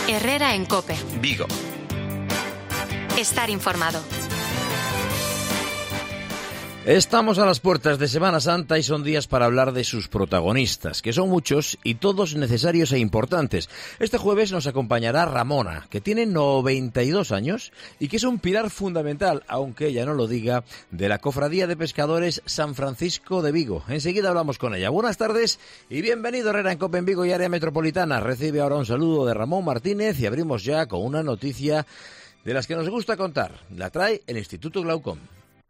Herrera en COPE. Vigo. Estar informado. Estamos a las puertas de Semana Santa y son días para hablar de sus protagonistas, que son muchos y todos necesarios e importantes. Este jueves nos acompañará Ramona, que tiene 92 años y que es un pilar fundamental, aunque ella no lo diga, de la Cofradía de Pescadores San Francisco de Vigo. Enseguida hablamos con ella. Buenas tardes y bienvenido Herrera en COPE en Vigo y área metropolitana. Recibe ahora un saludo de Ramón Martínez y abrimos ya con una noticia de las que nos gusta contar. La trae el Instituto Glaucom.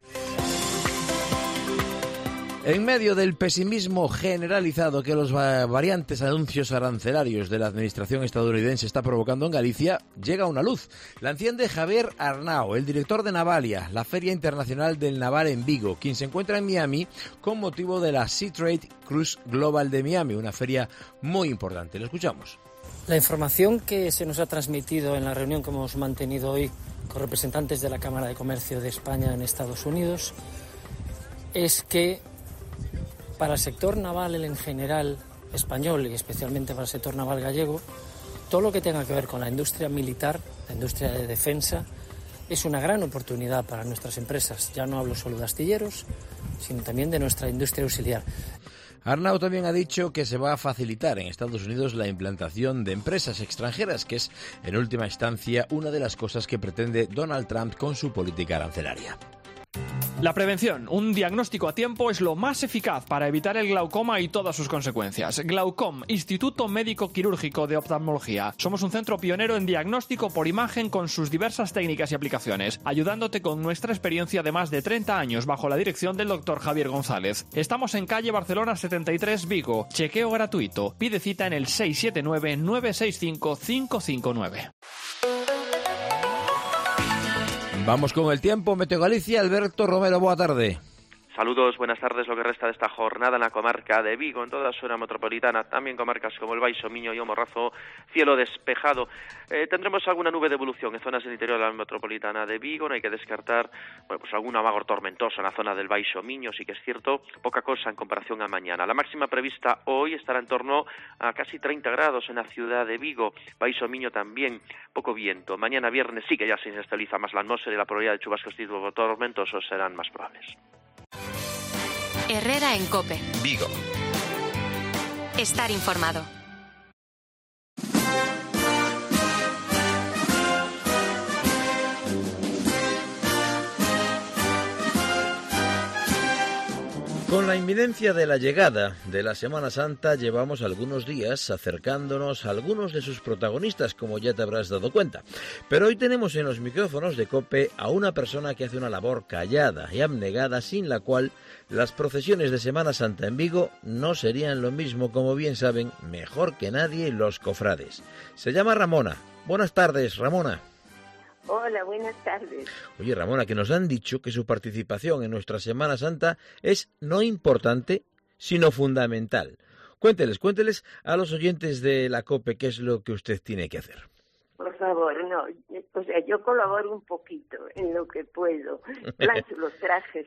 En medio del pesimismo generalizado que los variantes anuncios arancelarios de la administración estadounidense está provocando en Galicia, llega una luz. La enciende Javier Arnao, el director de Navalia, la Feria Internacional del Naval en Vigo, quien se encuentra en Miami con motivo de la Sea Trade Cruise Global de Miami, una feria muy importante. Lo escuchamos. La información que se nos ha transmitido en la reunión que hemos mantenido hoy con representantes de la Cámara de Comercio de España en Estados Unidos es que para el sector naval en general español y especialmente para el sector naval gallego, todo lo que tenga que ver con la industria militar, la industria de defensa, es una gran oportunidad para nuestras empresas. Ya no hablo solo de astilleros, sino también de nuestra industria auxiliar. Arnau también ha dicho que se va a facilitar en Estados Unidos la implantación de empresas extranjeras, que es, en última instancia, una de las cosas que pretende Donald Trump con su política arancelaria. La prevención, un diagnóstico a tiempo, es lo más eficaz para evitar el glaucoma y todas sus consecuencias. Glaucom, Instituto Médico Quirúrgico de Oftalmología. Somos un centro pionero en diagnóstico por imagen con sus diversas técnicas y aplicaciones, ayudándote con nuestra experiencia de más de 30 años bajo la dirección del Dr. Javier González. Estamos en calle Barcelona 73, Vigo. Chequeo gratuito. Pide cita en el 679-965-559. Vamos con el tiempo. Meteo Galicia, Alberto Romero, boa tarde. Saludos, buenas tardes. Lo que resta de esta jornada en la comarca de Vigo, en toda su zona metropolitana, también comarcas como el Baixo Miño y o Morrazo, cielo despejado. Tendremos alguna nube de evolución en zonas del interior de la metropolitana de Vigo. No hay que descartar pues algún amago tormentoso en la zona del Baixo Miño, sí que es cierto, poca cosa en comparación a mañana. La máxima prevista hoy estará en torno a casi 30 grados en la ciudad de Vigo. Baixo Miño también, poco viento. Mañana viernes sí que ya se inestabiliza más la atmósfera y la probabilidad de chubascos tipo tormentosos serán más probables. Herrera en COPE. Vigo. Estar informado. Con la inminencia de la llegada de la Semana Santa llevamos algunos días acercándonos a algunos de sus protagonistas, como ya te habrás dado cuenta. Pero hoy tenemos en los micrófonos de COPE a una persona que hace una labor callada y abnegada, sin la cual las procesiones de Semana Santa en Vigo no serían lo mismo, como bien saben, mejor que nadie los cofrades. Se llama Ramona. Buenas tardes, Ramona. Hola, buenas tardes. Oye, Ramona, que nos han dicho que su participación en nuestra Semana Santa es no importante, sino fundamental. Cuénteles a los oyentes de la COPE qué es lo que usted tiene que hacer. Por favor, no. O sea, yo colaboro un poquito en lo que puedo. Plancho los trajes.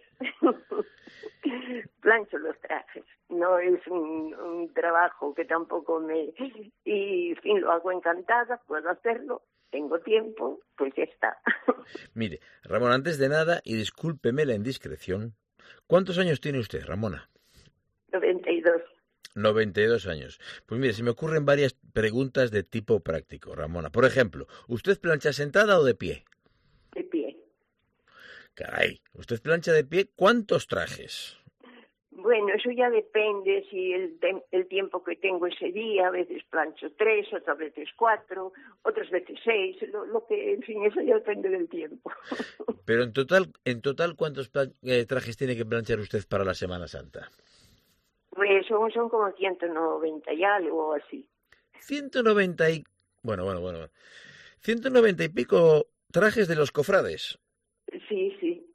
Plancho los trajes. No es un trabajo que tampoco me... Y, en fin, lo hago encantada, puedo hacerlo. Tengo tiempo, pues ya está. Mire, Ramona, antes de nada, y discúlpeme la indiscreción, ¿cuántos años tiene usted, Ramona? 92. 92 años. Pues mire, se me ocurren varias preguntas de tipo práctico, Ramona. Por ejemplo, ¿usted plancha sentada o de pie? De pie. Caray, ¿usted plancha de pie? ¿Cuántos trajes? Bueno, eso ya depende si el tiempo que tengo ese día. A veces plancho 3, otras veces 4, otras veces 6. Lo que, en fin, eso ya depende del tiempo. Pero en total, ¿cuántos trajes tiene que planchar usted para la Semana Santa? Pues son como 190 y algo así. 190 y... Bueno. 190 y pico trajes de los cofrades. Sí.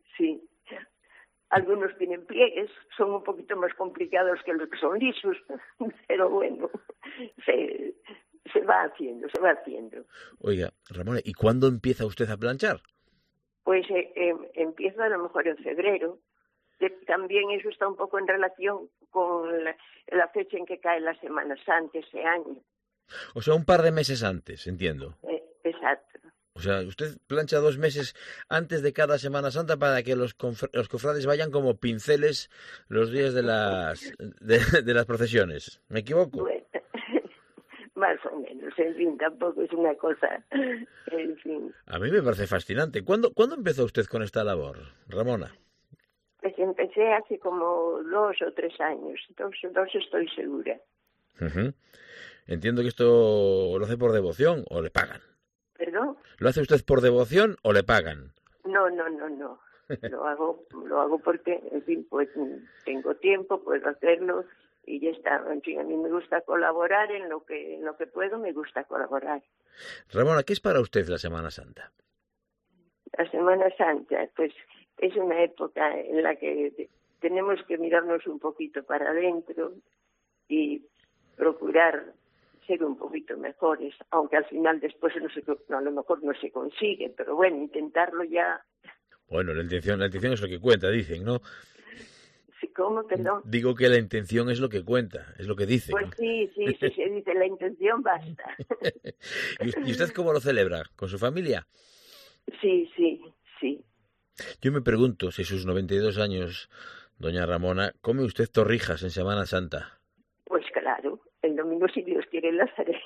Algunos tienen pliegues, son un poquito más complicados que los que son lisos, pero bueno, se va haciendo. Oiga, Ramona, ¿y cuándo empieza usted a planchar? Pues empiezo a lo mejor en febrero. También eso está un poco en relación con la fecha en que cae la Semana Santa ese año. O sea, un par de meses antes, entiendo. Exacto. O sea, usted plancha 2 meses antes de cada Semana Santa para que los cofrades vayan como pinceles los días de las procesiones. ¿Me equivoco? Bueno, más o menos, en fin, tampoco es una cosa, en fin. A mí me parece fascinante. ¿Cuándo empezó usted con esta labor, Ramona? Pues empecé hace como 2 o 3 años, dos estoy segura. Uh-huh. Entiendo que esto lo hace por devoción o le pagan. ¿Perdón? ¿Lo hace usted por devoción o le pagan? No. Lo hago porque, en fin, pues tengo tiempo, puedo hacerlo y ya está. En fin, a mí me gusta colaborar en lo que puedo, me gusta colaborar. Ramona, ¿qué es para usted la Semana Santa? La Semana Santa, pues es una época en la que tenemos que mirarnos un poquito para adentro y procurar ser un poquito mejores, aunque al final después a lo mejor no se consigue, pero bueno, intentarlo ya. Bueno, la intención es lo que cuenta, dicen, ¿no? Sí, ¿cómo? Perdón. Digo que la intención es lo que cuenta, es lo que dicen. Pues sí, se dice, la intención basta. ¿Y usted cómo lo celebra? ¿Con su familia? Sí. Yo me pregunto si a sus 92 años, doña Ramona, ¿come usted torrijas en Semana Santa? Pues claro, el domingo, si Dios quiere, las haré.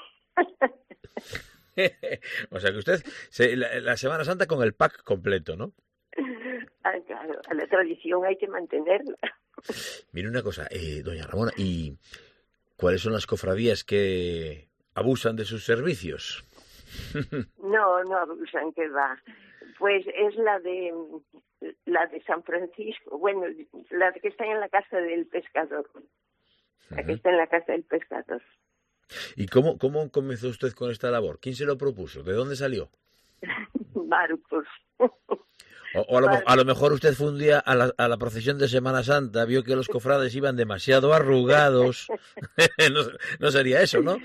O sea que usted, la Semana Santa con el pack completo, ¿no? Claro, a la tradición hay que mantenerla. Mire una cosa, doña Ramona, ¿y cuáles son las cofradías que abusan de sus servicios? No abusan, que va. Pues es la de San Francisco, bueno, la que está en la casa del pescador. La que está en la casa del pescador. ¿Y cómo comenzó usted con esta labor? ¿Quién se lo propuso? ¿De dónde salió? Marcos. O a lo mejor usted fue un día a la procesión de Semana Santa, vio que los cofrades iban demasiado arrugados. No sería eso, ¿no?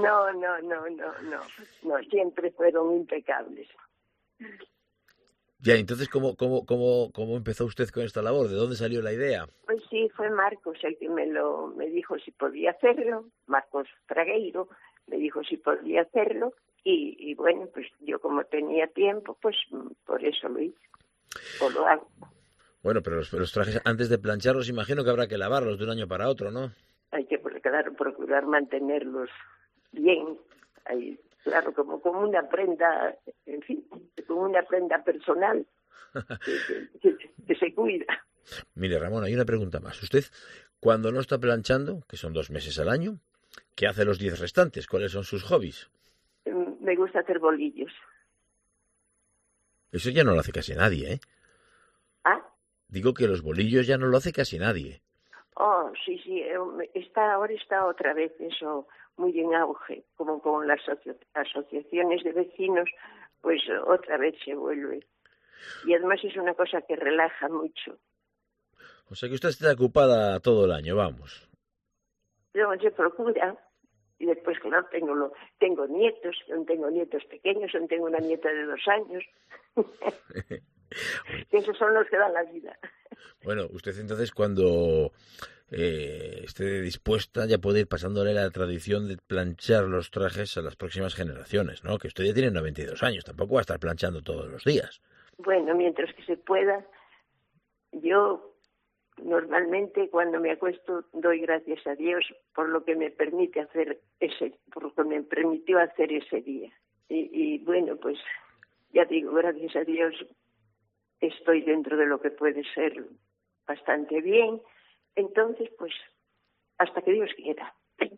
No, siempre fueron impecables. Ya, entonces, ¿cómo empezó usted con esta labor? ¿De dónde salió la idea? Pues sí, fue Marcos el que me dijo si podía hacerlo, Marcos Fragueiro me dijo si podía hacerlo, y bueno, pues yo como tenía tiempo, pues por eso lo hice, o lo hago. Bueno, pero los trajes, antes de plancharlos, imagino que habrá que lavarlos de un año para otro, ¿no? Hay que procurar mantenerlos bien, ahí, claro, como una prenda, en fin, como una prenda personal que se cuida. Mire, Ramón, hay una pregunta más. Usted, cuando no está planchando, que son 2 meses al año, ¿qué hace los 10 restantes? ¿Cuáles son sus hobbies? Me gusta hacer bolillos. Eso ya no lo hace casi nadie, ¿eh? ¿Ah? Digo que los bolillos ya no lo hace casi nadie. Oh, sí, ahora está otra vez eso muy en auge, como con las asociaciones de vecinos, pues otra vez se vuelve. Y además es una cosa que relaja mucho. O sea que usted está ocupada todo el año, vamos. Se procura. Y después, claro, tengo nietos, yo tengo nietos pequeños, yo tengo una nieta de 2 años. Esos son los que dan la vida. Bueno, usted entonces cuando esté dispuesta ya puede ir pasándole la tradición de planchar los trajes a las próximas generaciones, ¿no? Que usted ya tiene 92 años, tampoco va a estar planchando todos los días. Bueno, mientras que se pueda, yo normalmente cuando me acuesto doy gracias a Dios por lo que me permitió hacer ese día. Y bueno, pues ya digo, gracias a Dios estoy dentro de lo que puede ser bastante bien. Entonces, pues, hasta que Dios quiera.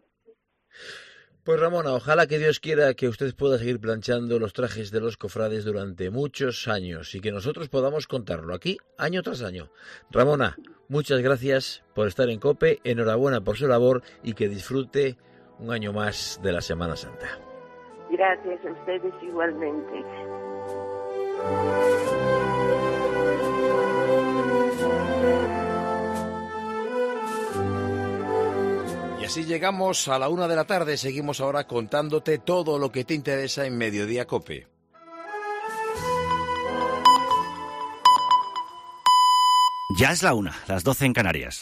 Pues Ramona, ojalá que Dios quiera que usted pueda seguir planchando los trajes de los cofrades durante muchos años y que nosotros podamos contarlo aquí año tras año. Ramona, muchas gracias por estar en COPE, enhorabuena por su labor y que disfrute un año más de la Semana Santa. Gracias a ustedes igualmente. Y así llegamos a la 1 de la tarde. Seguimos ahora contándote todo lo que te interesa en Mediodía COPE. Ya es la 1, las 12 en Canarias.